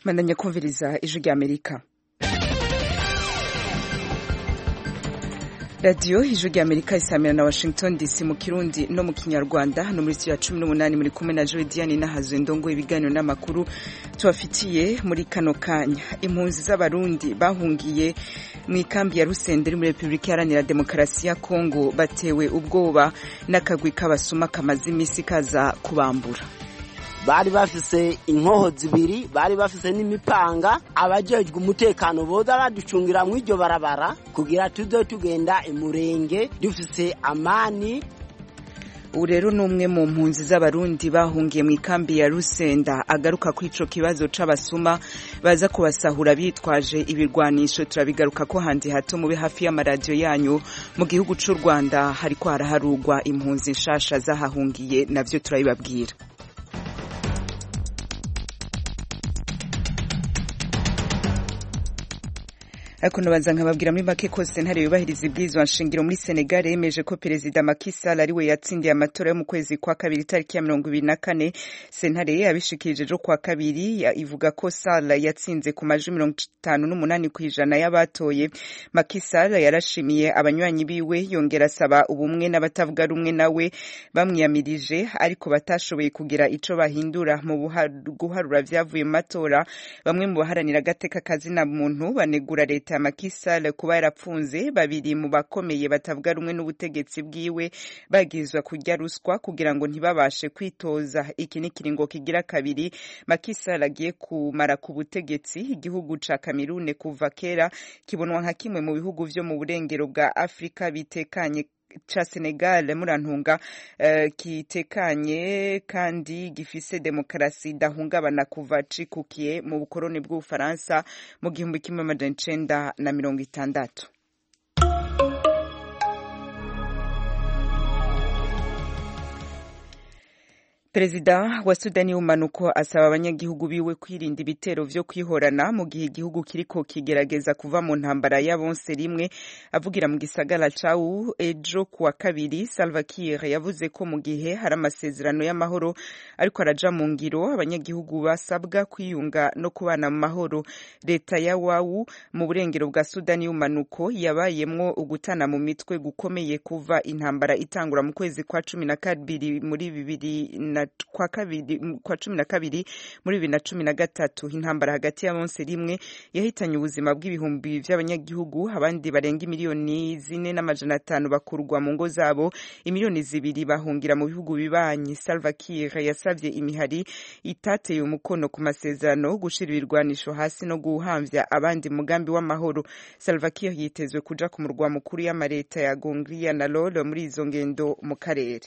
Mandanya kumviriza ijwi rya Amerika. Radio ijwi rya Amerika isamira na Washington DC mu Kirundi no mu Kinyarwanda hano muri studio ya 18 muri kumwe na Jodiane Nahazwe ndongo ibiganiro n'amakuru tubafitiye muri kano kanya. Impunzi z'abarundi bahungiye mu ikambi ya Rusenderi muri Republika Iharanira Demokarasi ya Kongo batewe ubwoba n'akagwi k'abasuma kamaze imisi kaza kubambura. Bari bafise inkoho zibiri, bari bafise n'imipanga, abajejwe umutekano boza baducungira mu iryo barabara kugira tuzo tugenda imurenge dufise amani. Urero numwe mu mpunzi z'abarundi bahungiye mu ikambi ya Rusenda agaruka kuri ico kibazo c'abasuma baza kubasahura bitwaje ibirwanisho. Turabigaruka ko handi hato mube hafi y'amaradio yanyu. Mu gihugu c'u Rwanda hariko haraharugwa impunzi nshasha zahahungiye, navyo turabibabwira. Ariko nabanza nkababwira muri make ko sentare yubahiriza ibwirizwa nshingiro muri Senegal yemeje ko Perezida Macky Sall ariwe yatsindiye amatora yo mu kwezi kwa kabiri tariki ya 24. Sentare yabishikirije ejo kwa kabiri ivuga ko Sall yatsinze ku majwi 58% y'abatoye. Macky Sall yarashimiye abanywanyi biwe yongera asaba ubumwe n'abatavuga rumwe nawe bamwiyamirije ariko batashoboye kugira ico bahindura mu guharura vyavuye mu matora. Bamwe mu baharanira agateka kazina muntu banegura leta Macky Sall kuba yarapfunze babiri mu bakomeye batavuga rumwe n'ubutegetsi bwiwe bagizwa kurya ruswa kugira ngo ntibabashe kwitoza. Iki ni kiringo kigira kabiri Macky Sall agiye kumara ku butegetsi. Igihugu ca Cameroon kuva kera kibonwa nka kimwe mu bihugu vyo mu burengero bwa Afrika bitekanye cha Senegal murantunga kitekanye kandi gifise demokrasi dahungabana kuva cikukiye mu bukoroni bw'Ufaransa mu 1960. Perezida wa Sudani y'umanuko asaba abanyagihugu biwe kwirinda ibitero vyo kwihorana mu gihe igihugu kiriko kigerageza kuva mu ntambara y'abonse rimwe. Avugira mu gisagara cawu ejo kuwa kabiri, Salva Kiir yavuze ko mu gihe hari amasezerano y'amahoro ariko araja mu ngiro abanyagihugu basabwa kwiyunga no kubana mu mahoro. Leta ya Wawu mu burengero bwa Sudani y'umanuko yabayemwo ugutana mu mitwe gukomeye kuva intambara itangura mu kwezi kwa 12 muri 2012 muri 2013. Intambara hagati y'abonse rimwe yahitanye ubuzima bw'ibihumbi vy'abanyagihugu, abandi barenga miliyoni 4.5 bakurwa mu ngo zabo, imiliyoni 2 bahungira mu bihugu bibanyi. Salva Kiir yasavye imihari itateye umukono ku masezerano gushira ibirwanisho hasi no guhamvya abandi mugambi w'amahoro. Salva Kiir yitezwe kuja ku murwa mukuru y'amareta ya Gongria na Lolo muri izo ngendo mu karere.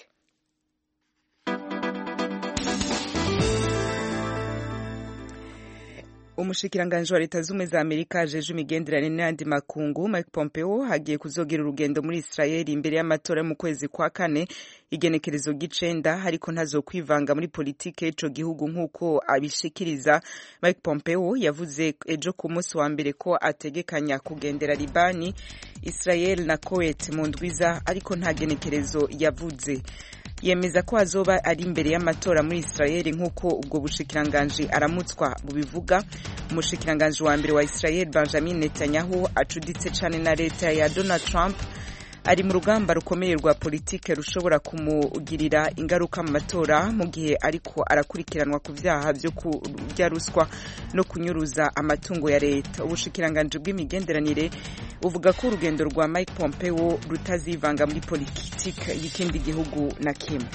Umushikiranganje wa leta z'umwe za Amerika ajeje imigenderanire n'andi makungu Mike Pompeo hagiye kuzogira urugendo muri Israel imbere y'amatora mu kwezi kwa kane igenekerezo gicenda, ariko ntazo kwivanga muri politike ico gihugu nk'uko abishikiriza. Mike Pompeo yavuze ejo ku munsi wa mbere ko ategekanya kugendera Libani, Israel na Kuwait mu ndwiza, ariko nta genekerezo yavuze. Yemeza ko azoba ari imbere y'amatora muri Israel nk'uko ubwo bushikiranganje aramutswa bubivuga. Umushikiranganje wa mbere wa Israel Benjamin Netanyahu acuditse cane na leta ya Donald Trump ari mu rugamba rukomeye rwa politike rushobora kumugirira ingaruka mu matora mu gihe ariko arakurikiranwa ku vyaha vyo kurya ruswa no kunyuruza amatungo ya leta. Ubushikiranganje bw'imigenderanire uvuga ko urugendo rwa Mike Pompeo rutazivanga muri politike y'ikindi gihugu na kimwe.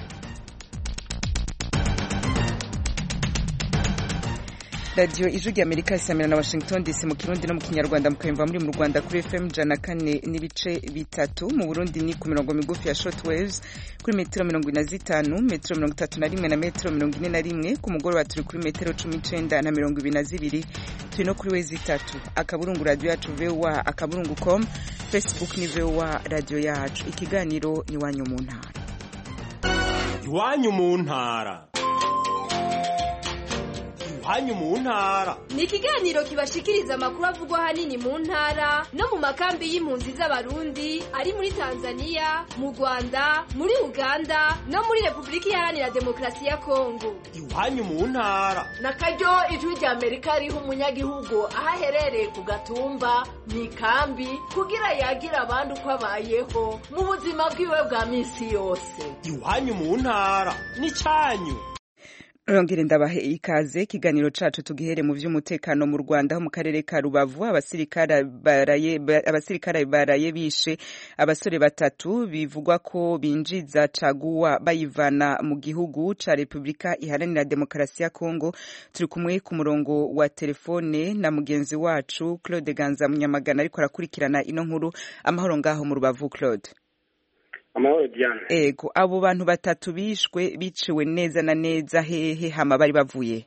Radio ijwi rya Amerika isamira na Washington DC mu Kirundi no mu Kinyarwanda mukayumva muri mu Rwanda kuri FM 104.3, mu Burundi ni ku mirongo migufi ya shortwaves kuri metero 45, metero 31 na metero 41. Ku mugoroba turi kuri metero 19 na 22. Turi no kuri wezi 3 akaburungu radio yacu VOA akaburungu.com, Facebook ni VOA radio yacu. Ikiganiro ni wanyu mu ntara. Iwanyu mu ntara. iwanyu mu ntara. Ni ikiganiro kibashikiriza amakuru avugwa hanini mu ntara no mu makambi y'impunzi z'abarundi ari muri Tanzania, mu Rwanda, muri Uganda no muri Republika Iharanira Demokarasi ya Kongo. Iwanyu mu ntara. Nakaryo ijwi rya Amerika riha umunyagihugu aho aherereye ku gatumba mu ikambi kugira yagira abandi uko abayeho mu buzima bwiwe bwa minsi yose. Iwanyu mu ntara n'icyanyu. Rongere ndabahe ikaze ikiganiro cacu tugihere mu vy'umutekano mu Rwanda ho mu karere ka Rubavu abasirikare baraye bishe abasore batatu bivugwa ko binjiza caguwa bayivana mu gihugu ca Republika Iharanira Demokarasi ya Kongo. Turi kumwe ku murongo wa telefone na mugenzi wacu Claude Ganza Munyamagana ariko arakurikirana ino nkuru. Amahoro ngaho mu Rubavu Claude. Amahoro Diane. Ego abo bantu batatu biciwe neza na neza hehe hama bari bavuye?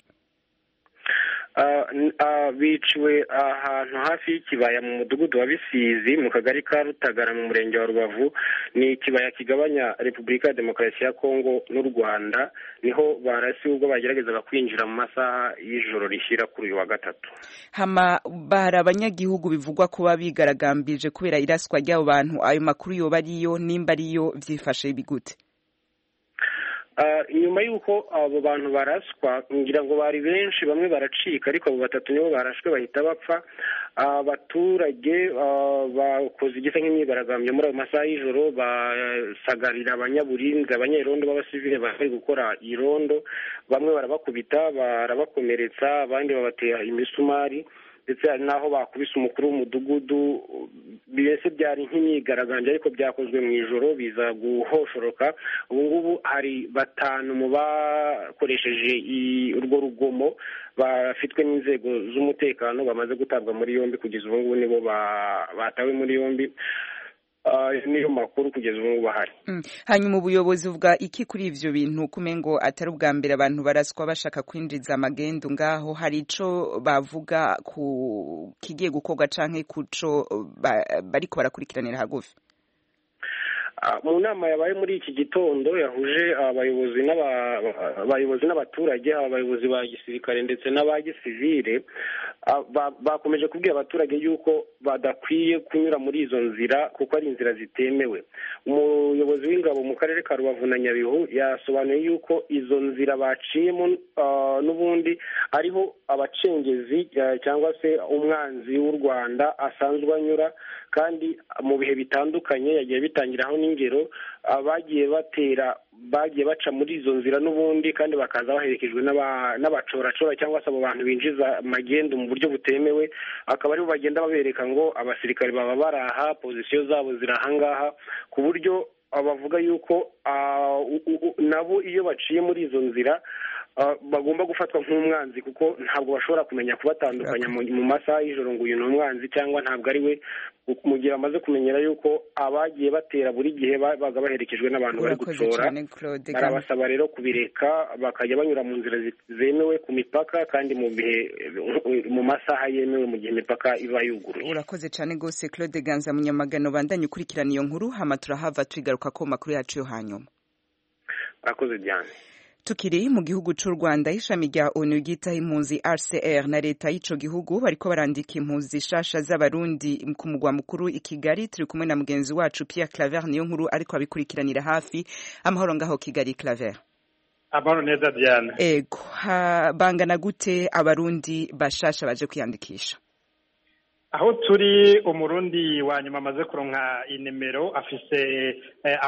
Biciwe ahantu hafi y'ikibaya mu mudugudu wa Bisizi mu kagari ka Rutagara mu murenge wa Rubavu. Ni ikibaya kigabanya Republika ya Demokarasi ya Kongo n'u Rwanda, niho barasi ubwo bageragezaga kwinjira mu masaha y'ijoro rishyira kuri uyu wa gatatu. Hama bahari abanyagihugu bivugwa ko babigaragambije kubera iraswa ry'abo bantu. Ayo makuru yoba ariyo, nimba ariyo vyifashe bigute? Nyuma y'uko abo bantu baraswa ngira ngo bari benshi, bamwe baracika ariko abo batatu nibo barashwe bahita bapfa. Abaturage bakoze igisa nk'imyigaragambyo muri ayo masaha y'ijoro, basagarira abanyaburinzi, abanyerondo b'abasivile bari gukora irondo. Bamwe barabakubita, barabakomeretsa, abandi babatera imisumari, ndetse hari n'aho bakubise umukuru w'umudugudu. Bese byari nk'imyigaragambyo ariko byakozwe mu ijoro biza guhoshoroka. Ubu ngubu hari batanu mu bakoresheje urwo rugomo bafitwe n'inzego z'umutekano bamaze gutabwa muri yombi. Kugeza ubu ngubu nibo batawe muri yombi. Niyo makuru kugeza ubu ngubu bahari. Hanyuma ubuyobozi buvuga iki kuri ivyo bintu? Kumengo atari ubwa mbere abantu baraswa bashaka kwinjiza amagendo ngaho. Hari ico bavuga ku kigiye gukorwa canke kuco bariko barakurikiranira hagufi? Mu nama yabaye muri iki gitondo yahuje abayobozi n'abaturage, abayobozi ba gisirikare ndetse n'aba gisivile, bakomeje kubwira abaturage yuko badakwiye kunyura muri izo nzira kuko ari inzira zitemewe. Umuyobozi w'ingabo mu karere ka Rubavu na Nyabihu yasobanuye yuko izo nzira baciyemo n'ubundi ariho abacengezi cyangwa se umwanzi w'u Rwanda asanzwe anyura, kandi mu bihe bitandukanye yagiye bitangiraho n'ingero abagiye bagiye baca muri izo nzira n'ubundi, kandi bakaza baherekejwe n'abacoracora cyangwa se abo bantu binjiza magendo mu buryo butemewe. Akaba aribo bagenda babereka ngo abasirikare baba baraha, pozisiyo zabo zirahangaha, ku buryo bavuga yuko nabo iyo baciye muri izo nzira bagomba gufatwa nk'umwanzi, kuko ntabwo bashobora kumenya kubatandukanya mu masaha y'ijoro ngo uyu ni umwanzi cyangwa ntabwo ari we, mu gihe bamaze kumenyera yuko abagiye batera buri gihe baga baherekejwe n'abantu bari gucora. Barabasaba rero kubireka bakajya banyura mu nzira zemewe ku mipaka, kandi mu masaha yemewe mu gihe imipaka iba yuguruye. Urakoze cyane gose Claude Ganza Munyamagana. Bandanye ukurikirana iyo nkuru, hama turahava twigaruka ko makuru yacu yo hanyuma. Urakoze Diane. Tukiri mu gihugu c'u Rwanda, ishami rya ONU ryitaho impunzi RCR na leta y'ico gihugu bariko barandika impunzi shasha z'abarundi ku mugwa mukuru i Kigali. Turi kumwe na mugenzi wacu Pierre Claver niyo nkuru ariko abikurikiranira hafi. Amahoro ngaho Kigali Claver. Amahoro neza Diane. Ego bangana gute abarundi bashasha baje kwiyandikisha? Aho turi umurundi wa nyuma amaze kuronka inimero afise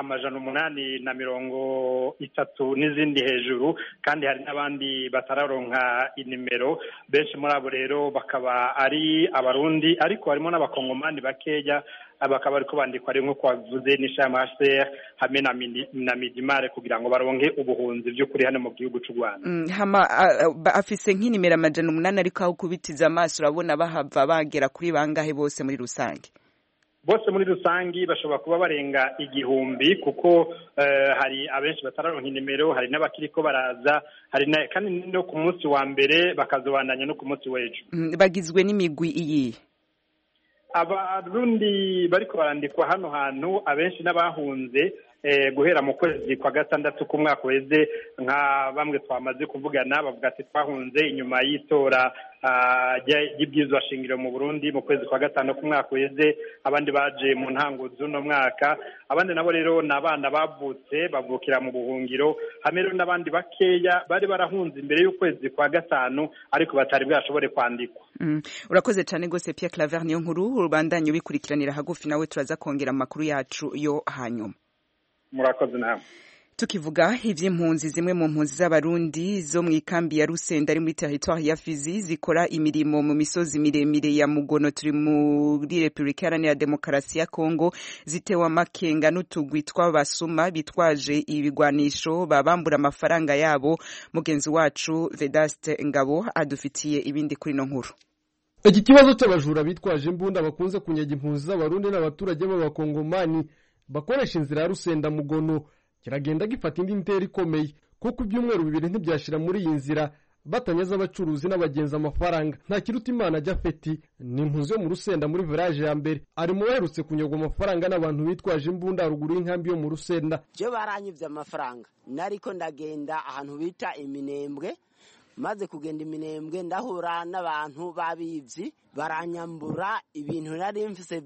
830 n'izindi hejuru, kandi hari n'abandi batararonka inimero. Benshi muri abo rero bakaba ari abarundi, ariko harimo n'abakongomani bakeya bakaba ariko bandikwa ari nko kwavuze n'ishama HCR hamwe na Midimare kugira ngo baronke ubuhunzi by'ukuri hano mu gihugu cy'u Rwanda. Hama afise nk'inimero 800 ariko aho kubitiza amaso urabona bahava bagera kuri bangahe bose muri rusange? Bose muri rusangi bashobora kuba barenga 1000, kuko hari abenshi batararonka inimero, hari n'abakiriko baraza, hari kandi no ku munsi wa mbere bakazobandanya no ku munsi w'ejo. Bagizwe n'imigwi iyi? Abarundi bariko barandikwa hano hantu abenshi n'abahunze guhera mu kwezi kwa gatandatu k'umwaka uheze nka bamwe twamaze kuvugana bavuga ati twahunze inyuma y'itora ry'ibyizwa shingiro mu Burundi mu kwezi kwa gatanu k'umwaka uheze, abandi baje mu ntango z'uno mwaka, abandi nabo rero ni abana bavutse bavukira mu buhungiro, hamwe rero n'abandi bakeya bari barahunze imbere y'ukwezi kwa gatanu ariko batari bwashobore kwandikwa. Urakoze cyane gose Pierre Claver niyo nkuru, urubandanye ubikurikiranira hagufi nawe turaza kongera amakuru yacu yo hanyuma. Murakoze nawe. Tukivuga ivy'impunzi, zimwe mu mpunzi z'abarundi zo mu ikambi ya Rusenda ari muri territoire ya Fizi zikora imirimo mu misozi miremire ya Mugono turi muri Republika Iharanira Demokarasi ya Kongo zitewe amakenga n'utugwi tw'abasuma bitwaje ibigwanisho babambura amafaranga yabo. Mugenzi wacu Vedaste Ngabo adufitiye ibindi kuri no nkuru. Iki kibazo cy'abajura bitwaje imbunda bakunze kunyega impunzi z'abarundi n'abaturage b'abakongomani bakoresha inzira ya Rusenda Mugono kiragenda gifata indi ntera ikomeye, kuko ibyumweru bibiri ntibyashira muri iyi nzira batanyaza abacuruzi n'abagenzi amafaranga. Nta kiruta Imana Jafeti ni impunzi yo mu Rusenda muri village ya mbere, ari mu baherutse kunyagwa amafaranga n'abantu bitwaje imbunda haruguru y'inkambi yo mu Rusenda. Je baranyivye amafaranga, nariko ndagenda ahantu bita Iminembwe, maze kugenda Iminembwe ndahura n'abantu babivyi baranyambura ibintu nari mfise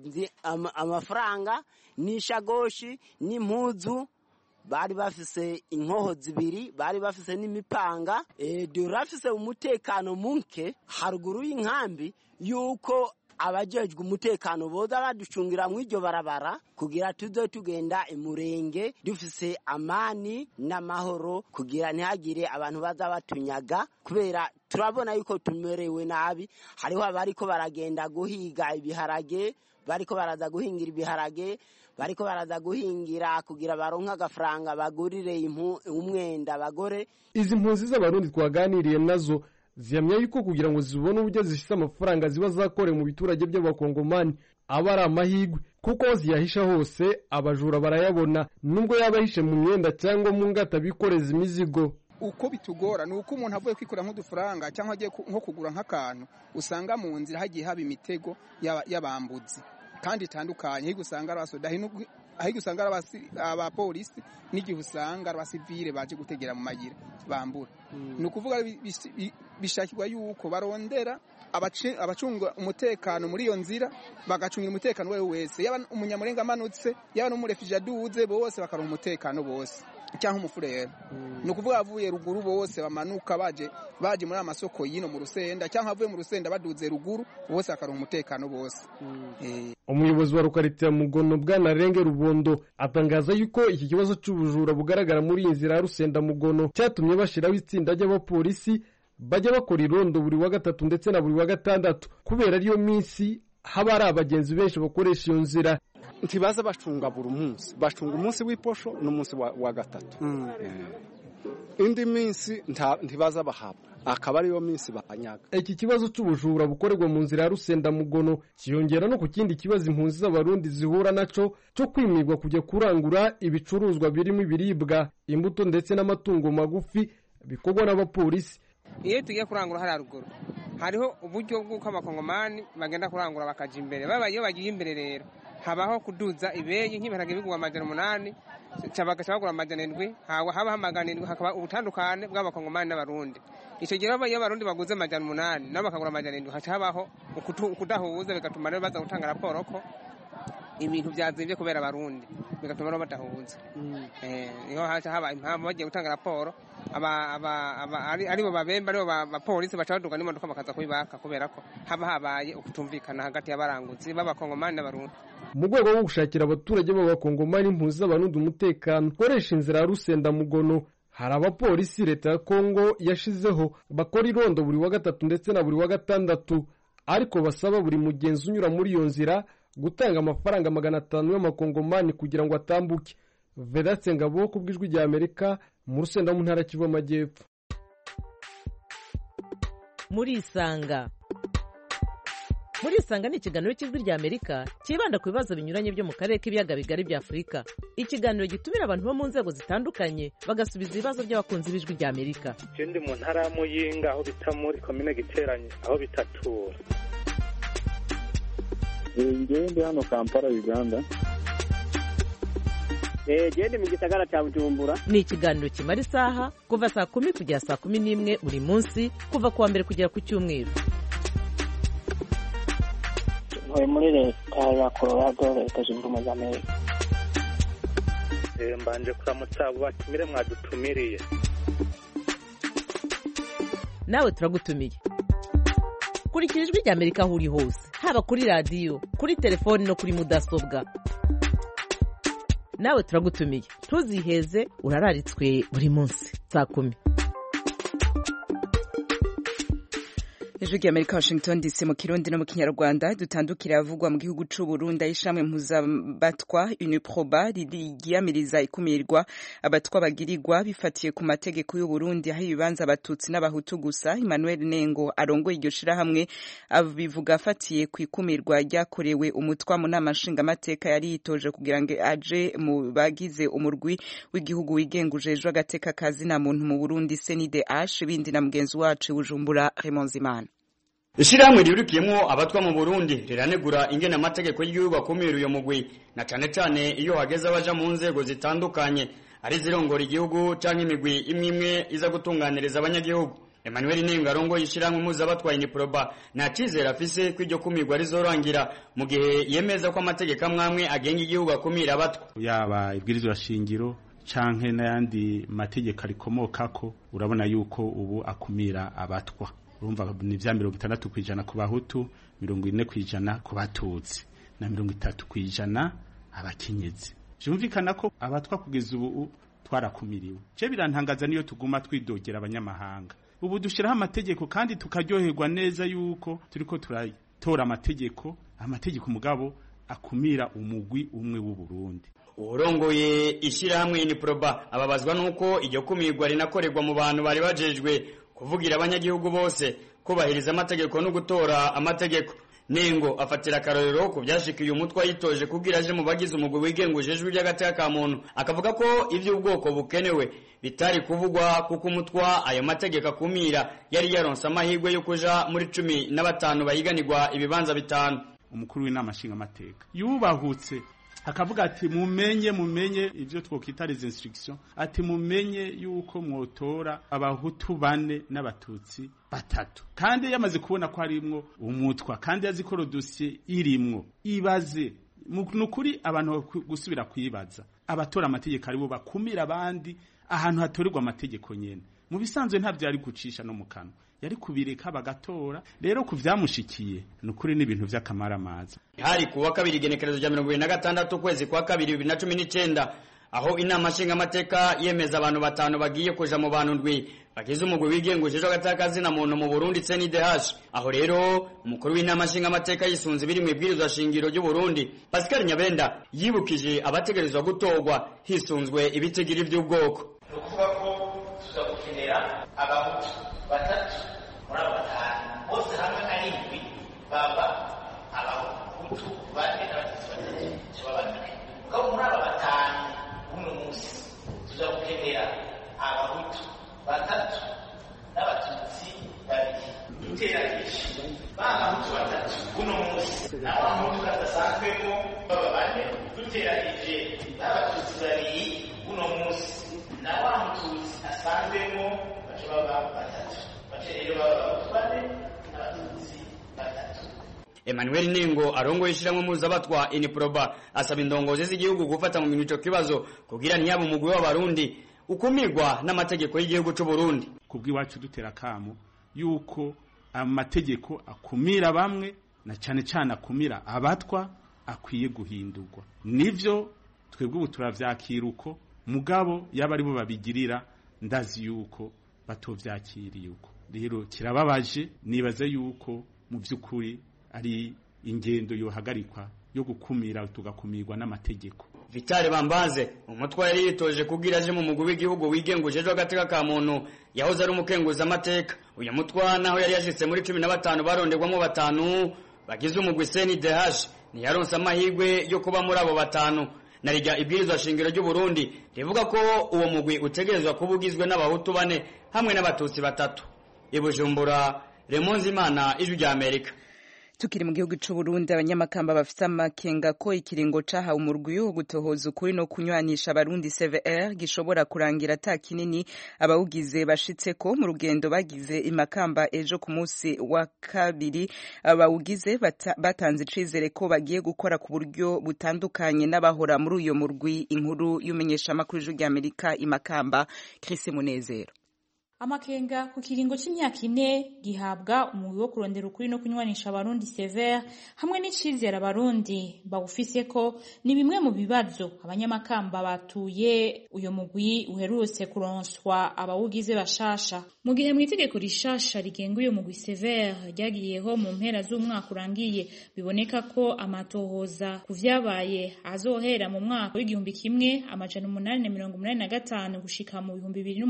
amafaranga n'ishagoshi n'impuzu, bari bafise inkoho zibiri, bari bafise n'imipanga. Durafise umutekano munke haruguru y'inkambi yuko abajejwe umutekano boza baducungira mu iryo barabara kugira tuzo tugenda imurenge dufise amani n'amahoro, kugira ntihagire abantu baza batunyaga, kubera turabona yuko tumerewe nabi. Hariho abariko baragenda guhiga ibiharage, bariko baraza guhingira ibiharage, bariko baraza guhingira kugira baronka agafaranga bagurire umwenda bagore. Izi mpunzi z'abarundi twaganiriye nazo zihamya yuko kugira ngo zibone uburyo zishisa amafaranga ziba zakore mu biturage by'abakongomani aba ari amahigwe, kuko ziyahisha hose abajura barayabona, nubwo yabahishe mu myenda cyangwa mu ngata bikoreza imizigo. Uko bitugora ni uko umuntu avuye kwikura nk'udufaranga cyangwa agiye nko kugura nk'akantu, usanga mu nzira hagiye haba imitego y'abambuzi kandi itandukanye. Higo usanga abasoda, higo usanga abapolisi, n'igihe usanga abasivile baje gutegera mu magira bambura. Ni ukuvuga bishakirwa yuko barondera abacunga umutekano muri iyo nzira, bagacungira umutekano wewe wese, yaba umunyamurenga amanutse, yaba n'umurefugee aduze, bose bakaronka umutekano bose cyangwa umufurere. Ni ukuvuga avuye ruguru bose bamanuka baje muri amasoko yino mu Rusenda, cyangwa avuye mu Rusenda baduze ruguru bose bakaronka umutekano bose. Umuyobozi wa lokalite ya Mugono Bwana Renge Rubondo atangaza yuko iki kibazo cy'ubujura bugaragara muri iyi nzira ya Rusenda Mugono cyatumye bashiraho itsinda ry'abapolisi bajya bakora irondo buri wa gatatu ndetse na buri wa gatandatu, kubera ariyo minsi haba ari abagenzi benshi bakoresha iyo nzira. Ntibaza bacunga buri munsi, bacunga umunsi w'iposho n'umunsi wa gatatu. Indi minsi ntibaza bahabwa, akaba ariyo minsi bapanyaga. Iki kibazo cy'ubujura bukorerwa mu nzira ya Rusenda Mugono kiyongera no ku kindi kibazo impunzi z'abarundi zihura naco cyo kwimirwa kujya kurangura ibicuruzwa birimo ibiribwa, imbuto ndetse n'amatungo magufi bikorwa n'abapolisi. Iyo tugiye kurangura hari ruguru hariho uburyo bw'uko abakongomani bagenda kurangura bakaja imbere, baba iyo bagiye imbere rero habaho kuduza ibeyi nk'ibiharage bigwa 800 cyabaka cyagura 700, haba 700, hakaba ubutandukane bw'abakongomani n'abarundi. Icyo gihe iyo abarundi baguze 800 nabo bakagura 700, hacabaho ukudahuza, bigatuma rero baza gutanga raporo ko ibintu byazimvye kubera abarundi, bigatuma rero batahuza. Niho haba impamvu bagiye gutanga raporo, aribo babemba aribo bapolisi baca baduga n'imodoka bakaza kubibaka, kubera ko haba habaye ukutumvikana hagati y'abaranguzi b'abakongomani n'abarundi. Mu rwego rwo gushakira abaturage b'abakongomani impunzi z'abarundi umutekano, koresha inzira ya Rusenda Mugono hari abapolisi leta ya Kongo yashizeho bakora irondo buri wa gatatu ndetse na buri wa gatandatu, ariko basaba buri mugenzi unyura muri iyo nzira gutanga amafaranga 500 y'amakongomani kugira ngo atambuke. Vedaste Ngabo ku bw'ijwi rya Amerika mu Rusenda mu ntara Kivu Amajyepfo. Muri Isanga ni ikiganiro cy'ijwi rya Amerika kibanda ku bibazo binyuranye byo mu karere k'ibiyaga bigari bya Afurika. Ikiganiro gitumira abantu bo mu nzego zitandukanye bagasubiza ibibazo by'abakunzi b'ijwi rya Amerika. Ndi mu ntara ya Muyinga aho bita muri komine Giteranye aho bitatura. Ngende hano Kampala Uganda. gende mu gisagara cya Bujumbura. Ni ikiganiro kimara isaha kuva saa 10 kugera saa 11 buri munsi kuva kuwa mbere kugera ku cyumweru. Muri leta ya Colorado leta zunze ubumwe za Amerika. Mbanje kuramutsa batumire mwadutumiriye. Nawe turagutumiye. Kurikira ijwi rya Amerika aho uri hose, haba kuri radio, kuri telefone no kuri mudasobwa. Nawe turagutumiye. Ntuziheze, urararitswe buri munsi saa 10. Ijwi rya Amerika Washington DC mu Kirundi no mu Kinyarwanda dutandukira avugwa mu gihugu c'u Burundi ishamwe mpuzabatwa UNIPROBA rigiyamiriza ikumirwa abatwa bagirirwa bifatiye ku mategeko y'u Burundi aho ibibanza abatutsi n'abahutu gusa. Emmanuel Nengo arongoye iryo shirahamwe abivuga afatiye ku ikumirwa ryakorewe umutwa mu nama nshingamateka yari yitoje kugira ngo aje mu bagize umurwi w'igihugu wigengujejwe agateka kazi na muntu mu Burundi CNDH. Bindi na mugenzi wacu Bujumbura Raymond Zimana. Ishirahamwe rirukiyemo abatwa mu Burundi riranegura ingene amategeko y'igihugu akumira uyo mugwi na cane iyo hageze abaja mu nzego zitandukanye ari zirongora igihugu canke imigwi imwe iza gutunganiriza abanyagihugu. Emmanuel Nengo arongoye ishirahamwe mpuzabatwa UNIPROBA nta cizere afise ko iryo kumirwa rizorangira mu gihe yemeza ko amategeko amwe agenga igihugu akumira abatwa. Yaba ibwirizwa shingiro canke n'ayandi mategeko arikomokako urabona yuko ubu akumira abatwa. Urumva ni vya 60% ku bahutu, 40% ku batutsi na 30% abakenyezi. Byumvikana ko abatwa kugeza ubu twarakumiriwe. Je birantangaza niyo tuguma twidogera abanyamahanga. Ubu dushiraho amategeko kandi tukaryoherwa neza yuko turiko turatora amategeko mugabo akumira umugwi umwe w'u Burundi. Urongoye ishirahamwe UNIPROBA ababazwa nuko iryo kumirwa rinakorerwa mu bantu bari bajejwe kuvugira abanyagihugu bose kubahiriza amategeko no gutora amategeko. Nengo afatira karorero ku byashikiye umutwa yitoje kugira aje mu bagize umugwi wigengujejwe by'agateka ka muntu, akavuga ko ivyo ubwoko bukenewe bitari kuvugwa kuko umutwa ayo mategeko akumira yari yaronse amahirwe yo kuja muri 15 bayiganirwa ibibanza bitanu. Umukuru w'inama nshingamateka yubahutse akavuga ati mumenye ivyo twokita les instructions, ati mumenye yuko mwotora abahutu 4 n'abatutsi 3, kandi yamaze kubona ko harimwo umutwa kandi yazikoro dossier irimwo. Ibaze nukuri abantu gusubira kwibaza abatora amategeko aribo bakumira abandi ahantu hatorerwa amategeko nyene. Mu bisanzwe ntavyo ari gucisha no mukano, yari kubireka bagatora. Rero kuvyamushikiye nukuri n'ibintu vy'akamaramaza. Hari kuwa kabiri genekerezo rya 26 kwezi kwa kabiri 2019 aho inama nshingamateka yemeza abantu 5 bagiye kuja mu bantu ndwi bagize umugwi wigengujejwe agateka kazi na muntu mu Burundi CNDH. Aho rero umukuru w'inama nshingamateka yisunze biri mu ibwirizwa shingiro ry'u Burundi Pascal Nyabenda yibukije abategerezwa gutorwa hisunzwe ibitegiri by'ubwoko. Ukuvuga ko tuzagukenera abahutu 3 muri abo 5 bose hamwe arindwi baba abahutu 4 n'abatutsi 3 cyababana. Ko muri abo 5 uno munsi tuzagukenera abahutu 3 n'abatutsi 2. Duteranyije abahutu 3 uno munsi n'abahutu badasanzwemo baba 4. Duteranyije abatutsi 2 uno munsi n'abahutu asanzwemo baba 3. Emmanuel Nengo arongoye ishirahamwe mpuzabatwa UNIPROBA asaba indongozi z'igihugu gufata mu minwe ico kibazo kugira ntiyaba umugwi w'abarundi ukumirwa n'amategeko y'igihugu c'u Burundi. Kubw'iwacu dutera kamo yuko amategeko akumira bamwe na cane akumira abatwa akwiye guhindurwa. Nivyo twebwe ubu turavyakira uko mugabo yaba ari bo babigirira ndazi yuko batovyakiriye uko. Rero kirababaje, nibaza yuko mu by'ukuri ari ingendo yohagarikwa yo gukumira tugakumirwa n'amategeko. Vitale Bambaze umutwa yari yitoje kugira aje mu mugwi w'igihugu wigengujejwe agateka ka muntu yahoze ari umukenguza amateka. Uyu mutwa naho yari yashitse muri 15 barondegwamo 5 bagize umugwi CNDH ntiyaronse amahirwe yo kuba muri abo 5. Narijya ibwirizwa shingiro ry'u Burundi rivuga ko uwo mugwi utegerezwa kubugizwe n'abahutu 4 hamwe n'abatutsi 3. Ibujumbura Raymond Zimana, Ijwi rya Amerika. Tukiri mu gihugu c'u Burundi abanyamakamba bafite amakenga ko ikiringo cahawe umurwi wo gutohoza ukuri no kunywanisha abarundi CVR gishobora kurangira ata kinini abawugize bashitseko mu rugendo bagize imakamba ejo ku munsi wa kabiri. Abawugize batanze icizere ko bagiye gukora ku buryo butandukanye n'abahora muri uyo murwi. Inkuru y'umenyesha makuru y'Ijwi ry'Amerika imakamba Chris Munezero. Amakenga ku kiringo c'imyaka 4 gihabwa umugwi wo kurondera ukuri no kunywanisha abarundi CVR hamwe n'icizera abarundi bawufise ko ni bimwe mu bibazo abanyamakamba batuye uyo mugwi uherutse kuronswa abawugize bashasha. Mu gihe mu itegeko rishasha rigenga uyo mugwi CVR ryagiyeho mu mpera z'umwaka urangiye, biboneka ko amatohoza ku vyabaye azohera mu mwaka w'igihumbi kimwe amajana 885 gushika mu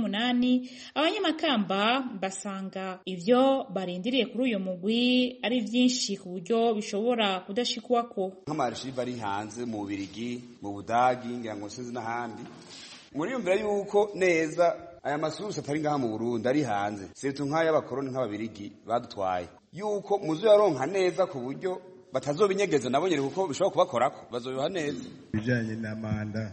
2008. Makamba basanga ivyo barindiriye kuri uyo mugwi ari vyinshi ku buryo bishobora kudashikwako. Nk'amarchive ari hanze mu Birigi, mu Budagi, ngira ngo sinzi n'ahandi. Muri yumbira yuko neza aya masurusi atari ngaha mu Burundi ari hanze. Setu nk'aya abakoroni nk'ababirigi badutwaye. Yuko muzo yaronka neza ku buryo batazobinyegeza nabonyere kuko bishobora kubakorako bazobiha neza. Bijanye na manda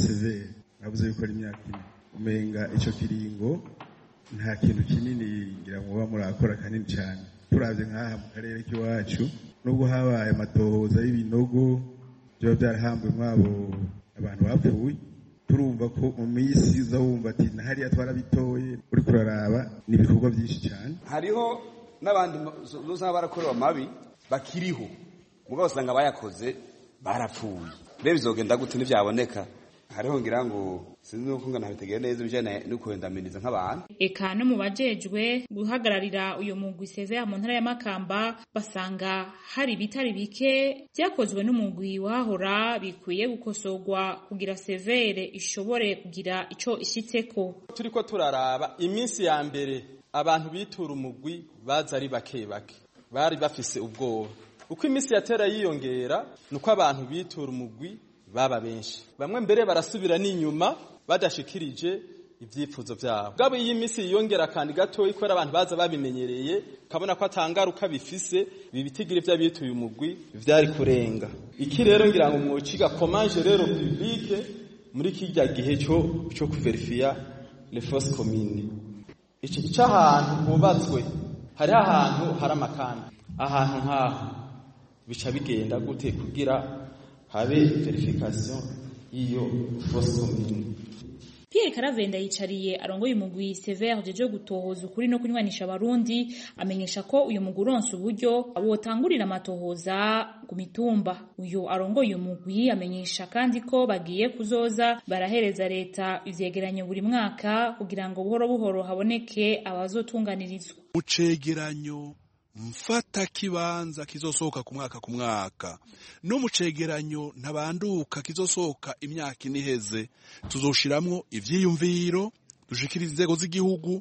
SV navuze yuko ari imyaka ine. Umenga ico kiringo nta kintu kinini ngira ngo bamurakora kanini cyane. Turavye nkaha mu karere k'iwacu nubwo habaye amatohoza y'ibinogo byo byarahambwe mwabo abantu bapfuye, turumva ko mu misi za wumva ati nahari atwara bitoye uri kuraraba ni ibikorwa byinshi cyane. Hariho n'abandi uzaba barakorewa mabi bakiriho mugabo usanga bayakoze barapfuye. Rero bizogenda gute n'ivyaboneka? Hariho ngira ngo sinzi nuko ngana bitegeye neza bijana no kwendaminiza nk'abantu. Eka no mu bajejwe guhagararira uyo mugwi CVR mu ntara ya Makamba basanga hari bitari bike byakozwe n'umugwi wahora bikwiye gukosorwa kugira CVR ishobore kugira ico ishitseko. Turiko turaraba iminsi ya mbere abantu bitura umugwi baza ari bake bari bafise ubwoba. Uko iminsi yatera yiyongera nuko abantu bitura umugwi baba benshi, bamwe mbere barasubira n'inyuma badashikirije ivyifuzo vyabo. Gabo iyi misi yiyongera kandi gato ikwera abantu baza babimenyereye kabona ko atangaruka bifise bibitigire vy'abituye umugwi vyari kurenga. Iki rero ngira ngo mwociga comment rero publique muri kijya gihe cyo kuverifia les fausses communes. Iki cyahantu hubatswe hari ahantu hari amakanda, ahantu nkaho bica bigenda gute kugira habe verification iyo fausse commune. Pierre Karavenda yicariye arongoye umugwi CVR jeje gutohoza ukuri no kunywanisha abarundi, amenyesha ko uyu mugwi uronse uburyo abotangurira amatohoza ku mitumba. Uyu arongoye umugwi amenyesha kandi ko bagiye kuzoza barahereza leta ivyegeranyo buri mwaka kugira ngo buhoro buhoro haboneke abazotunganirizwa. Mucegeranyo mfata kibanza kizosohoka ku mwaka no mucegeranyo ntabanduka kizosohoka imyaka iniheze tuzoshiramwo ivyiyumviro dushikiriza inzego z'igihugu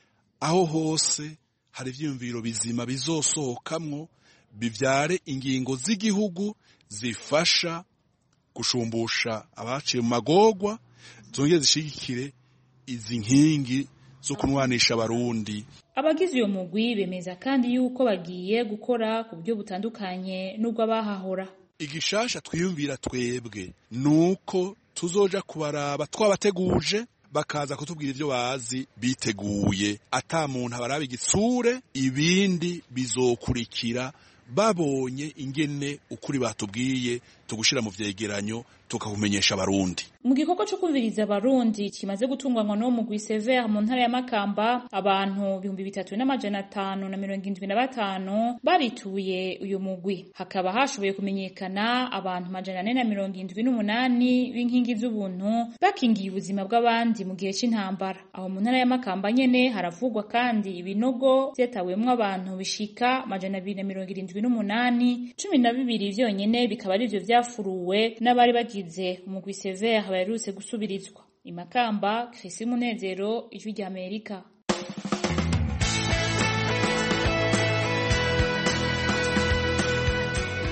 aho hose hari ivyiyumviro bizima bizosohokamwo bivyare ingingo z'igihugu zifasha gushumbusha abaciye mu magorwa zongeye zishigikire izi nkingi zo kunwanisha abarundi. Abagize uyo mugwi bemeza kandi yuko bagiye gukora ku buryo butandukanye n'ubwo abahahora. Igishasha twiyumvira twebwe nuko tuzoja kubaraba twabateguje bakaza kutubwira ivyo bazi biteguye, ata muntu abaraba igitsure, ibindi bizokurikira babonye ingene ukuri batubwiye tugushira mu vyegeranyo tukakumenyesha abarundi. Mu gikorwa cyo kumviriza abarundi kimaze gutunganywa no mu CVR mu ntara ya Makamba, abantu 3575 barituye uyu mugwi. Hakaba hashoboye kumenyekana abantu 478 b'inkingi z'ubuntu bakingiye ubuzima bw'abandi mu gihe c'intambara. Aho mu ntara ya Makamba nyene haravugwa kandi ibinogo vyetawemwo abantu bishika 278, 12 vyonyene bikaba ari byo vyafuruwe n'abari bagize umugwi CVR baherutse gusubirizwa. Imakamba, Chris Munezero, Ijwi ry'Amerika. Mu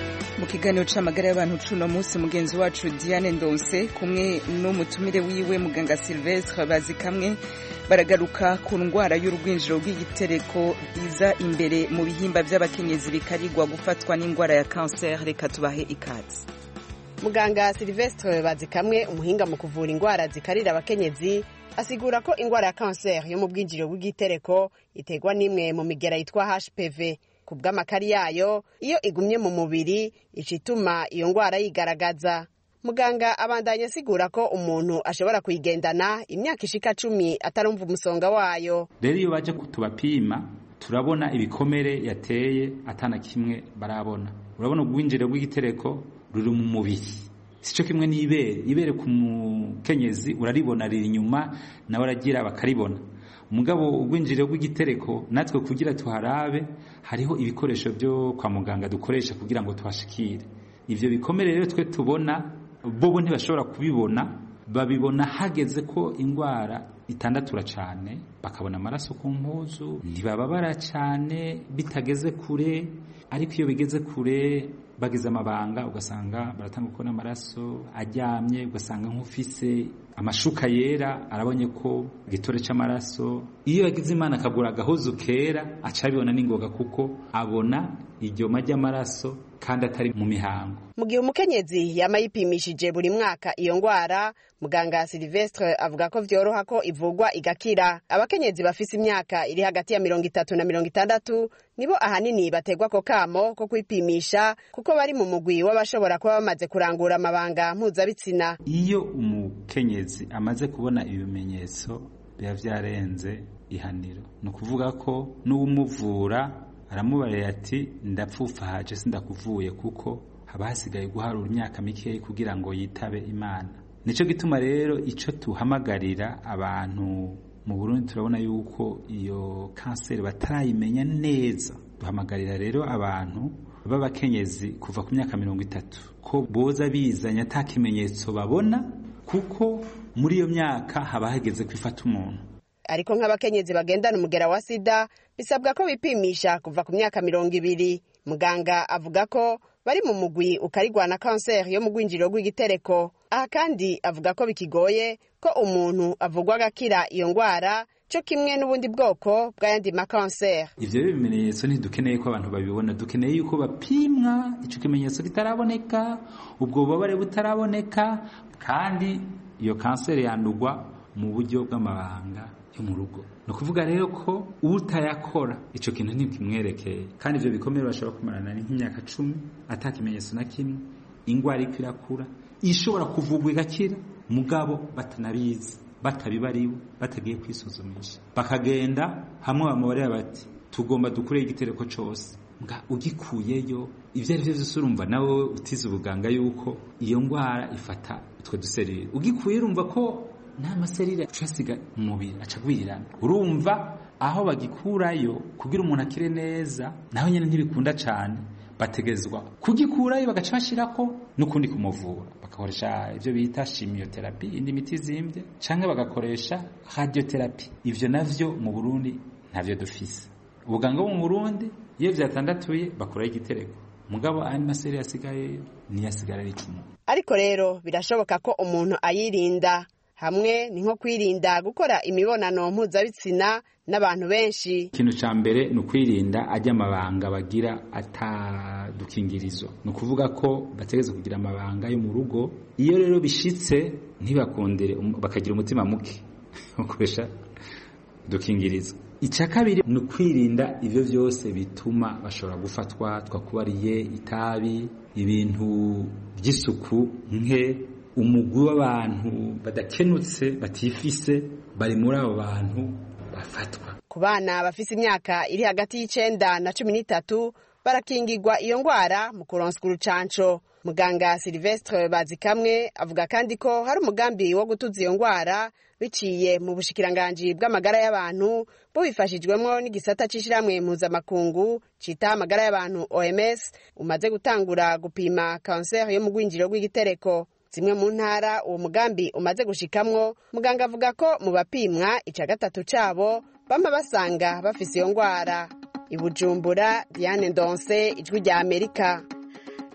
kiganiro c'amagara y'abantu cuno munsi mugenzi wacu Diane Ndonse kumwe n'umutumire wiwe muganga Sylvestre Bazikamwe baragaruka ku ndwara y'urugwinjiro rw'igitereko iza imbere mu bihimba by'abakenyezi bikarigwa gufatwa n'indwara ya cancer. Reka tubahe ikaze. Muganga Sylvestre Bazikamwe umuhinga mu kuvura indwara zikarira abakenyezi asigura ko indwara ya cancer yo mu bwinjiriro bw'igitereko iterwa n'imwe mu migera yitwa HPV. Kubw'amakari yayo iyo igumye mu mubiri icituma iyo ndwara yigaragaza. Muganga abandanya asigura ko umuntu ashobora kuyigendana imyaka ishika 10 atarumva umusonga wayo. Rero iyo baje kutubapima turabona ibikomere yateye atana kimwe barabona. Urabona ubwinjiriro bw'igitereko ruri mu mubiri. Sico kimwe n'ibere ku mukenyezi uraribona riri inyuma nawe aragira bakaribona. Mugabo ubwinjiriro bw'igitereko natwe kugira tuharabe hariho ibikoresho byo kwa muganga dukoresha kugira ngo tuhashikire. Ivyo bikomere rero twe tubona bobo ntibashobora kubibona, babibona hageze ko indwara itandatura cyane, bakabona amaraso ku mpuzu, ntibababara cyane bitageze kure, ariko iyo bigeze kure bagize amabanga ugasanga baratanga kubona amaraso ajyamye, ugasanga nk'ufise amashuka yera arabonye ko igitore c'amaraso. Iyo yagize Imana akagura agahozo kera acabibona n'ingoga kuko abona iryo majya amaraso kandi atari mu mihango. Mu gihe umukenyezi yama yipimishije buri mwaka iyo ndwara, muganga Sylvestre avuga ko vyoroha ko ivugwa igakira. Abakenyezi bafise imyaka iri hagati ya 30 na 60 nibo ahanini bategwa ko kamo ko kwipimisha kuko bari mu mugwi w'abashobora kuba bamaze kurangura amabanga mpuzabitsina. Iyo umukenyezi amaze kubona ibimenyetso biba vyarenze ihaniro, no kuvuga ko n'umuvura aramubarira ati ndapfufahaje sindakuvuye kuko haba hasigaye guharura imyaka mikeyi kugira ngo yitabe Imana. Nico gituma rero ico tuhamagarira abantu mu Burundi turabona yuko iyo kanseri batarayimenya neza. Duhamagarira rero abantu b'abakenyezi kuva ku myaka 30 ko boza bizanya atakimenyetso babona kuko muri iyo myaka haba hageze kwifata umuntu. Ariko nk'abakenyezi bagendana umugera wa sida bisabwa ko bipimisha kuva ku myaka 20. Muganga avuga ko bari mu mugwi ukarigwana cancer yo mu gwinjiriro rw'igitereko. Aha kandi avuga ko bikigoye ko umuntu avugwa agakira iyo ndwara cyo kimwe n'ubundi bwoko bw'ayandi ma cancer. Ivyo bimenyetso ntidukeneye ko abantu babibona, dukeneye yuko bapimwa ico kimenyetso kitaraboneka, ubwo bubabare butaraboneka, kandi iyo cancer yandugwa mu buryo bw'amabanga yo mu rugo. No kuvuga rero ko utayakora ico kintu ntikimwerekeye, kandi ivyo bikomere bashobora kumarana nk'imyaka 10 atakimenyetso na kimwe, ingwara ikirakura ishobora kuvugwa igakira, mugabo batanabizi, batabibariwe, batagiye kwisuzumisha, bakagenda hamwe bamubarira bati tugomba dukure igitereko cose, nga ugikuyeyo ivyo ari byo vyose urumva nawe utize ubuganga yuko iyo ngwara ifata utwe duserire. Ugikuye urumva ko nta maserire ucasiga mu mubiri acagwirirana. Urumva aho bagikurayo kugira umuntu akire neza naho nyene ntibikunda cyane, bategezwa kugikurayo bagaca bashirako n'ukundi kumuvura, bakakoresha ivyo bita chimiotherapy, indi miti zimbye, canke bagakoresha radiotherapy. Ivyo navyo mu Burundi ntavyo dufise. Ubuganga mu Burundi iyo vyatandatuye bakora igitereko, mugabo ari maserire asigaye ni yasigara ricumu. Ariko rero birashoboka ko umuntu ayirinda, hamwe ni nko kwirinda gukora imibonano mpuzabitsina n'abantu benshi. Ikintu ca mbere ni ukwirinda ajya amabanga bagira atadukingirizo, ni ukuvuga ko bategeze kugira amabanga yo mu rugo. Iyo rero bishitse ntibakondere bakagira umutima muke ukoresha dukingirizo. Icya kabiri ni ukwirinda ivyo vyose bituma bashobora gufatwa twakubariye itabi, ibintu by'isuku nke, umugwi w'abantu badakenutse batifise bari muri abo bantu bafatwa. Ku bana bafise imyaka iri hagati y'9 na 13 barakingirwa iyo ndwara mu kuronswa urucanco. Muganga Sylvestre Bazikamwe avuga kandi ko hari umugambi wo gutuza iyo ndwara biciye mu bushikiranganji bw'amagara y'abantu bubifashijwemo n'igisata c'ishiramwe mpuzamakungu cita amagara y'abantu OMS, umaze gutangura gupima cancer yo mu gwinjiriro rw'igitereko. Zimwe mu ntara uwo mugambi umaze gushikamwo, muganga avuga ko mu bapimwa ica gatatu cabo bama basanga bafise iyo ndwara. I Bujumbura, Diane Ndonse, Ijwi rya Amerika.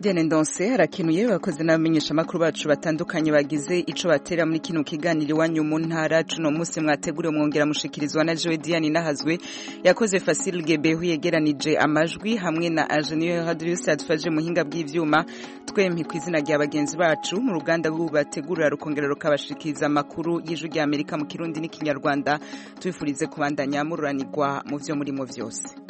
Diane Ndonse harakenuye bakoze n'abamenyesha makuru bacu batandukanye bagize ico batera muri kino kiganiro iwanyu mu ntara cuno munsi mwateguriwe mwongera mushikirizwa na Joe Diane Nahazwe yakoze Fasil Gebehu yegeranije amajwi hamwe na Agenier Hadrius yadufashe muhinga bw'ivyuma twempi kwizina rya bagenzi bacu mu ruganda rw'ubategurira rukongera rukabashikiriza makuru y'ijwi rya Amerika mu Kirundi n'ikinyarwanda tubifurize kubandanya mururanirwa mu vyo murimo vyose.